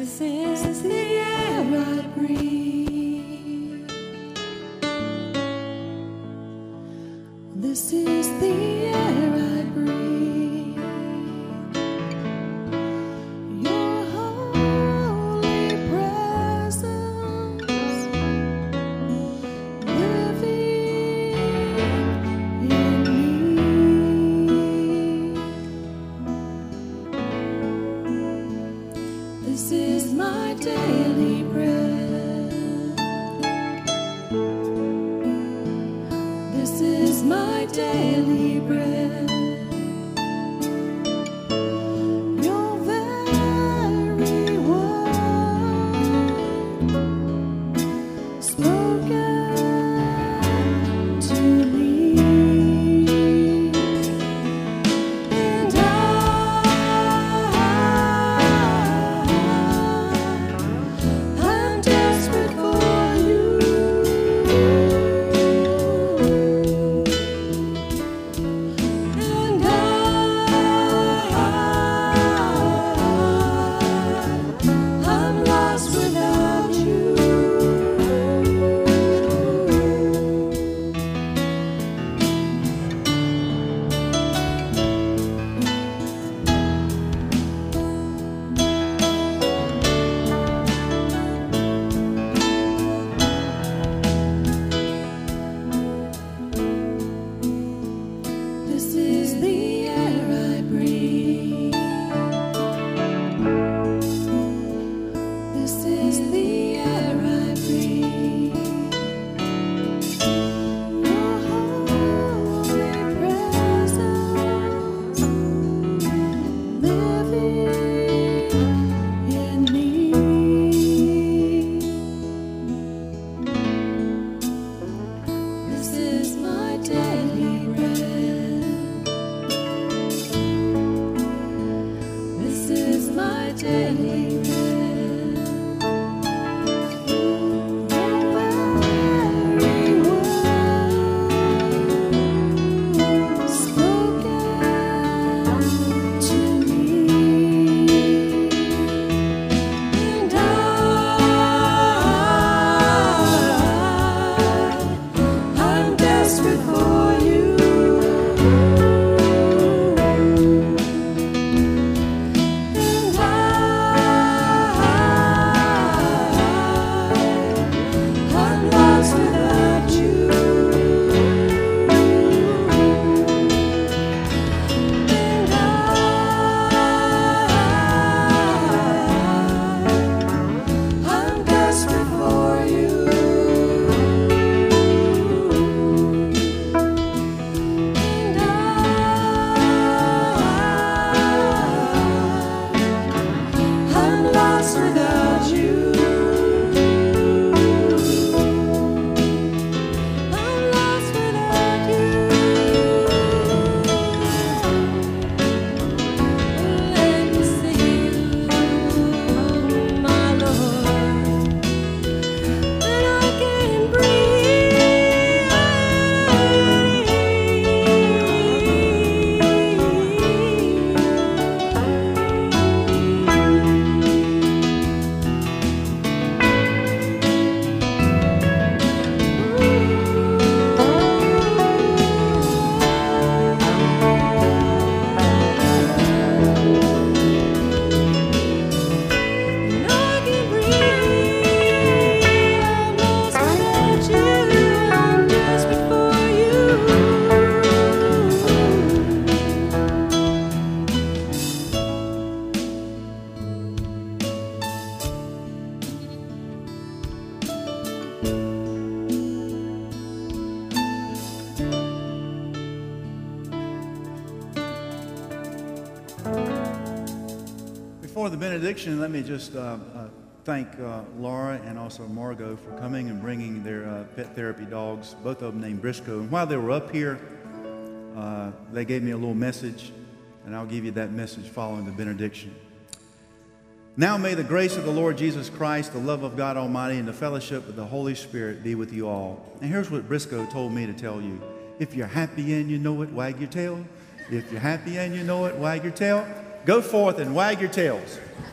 This is the air I breathe. This is the air I breathe. Your holy presence living in me. This is my daily bread. This is my daily bread. Your very word spoken to me, and I'm desperate for you. And I'm lost without you. This is the air I breathe. This is the air I breathe. Your holy presence living in me. This is my daily bread. This is my daily bread. Your very word spoken to me, and I'm desperate for you. And I'm lost without you. And I'm desperate for you. And I'm lost without you. I'm lost without you. Let me see you, my Lord, that I can Before the benediction, let me just thank Laura and also Margot for coming and bringing their pet therapy dogs, both of them named Briscoe. And while they were up here, they gave me a little message, and I'll give you that message following the benediction. Now may the grace of the Lord Jesus Christ, the love of God Almighty, and the fellowship of the Holy Spirit be with you all. And here's what Briscoe told me to tell you. If you're happy and you know it, wag your tail. If you're happy and you know it, wag your tail. Go forth and wag your tails.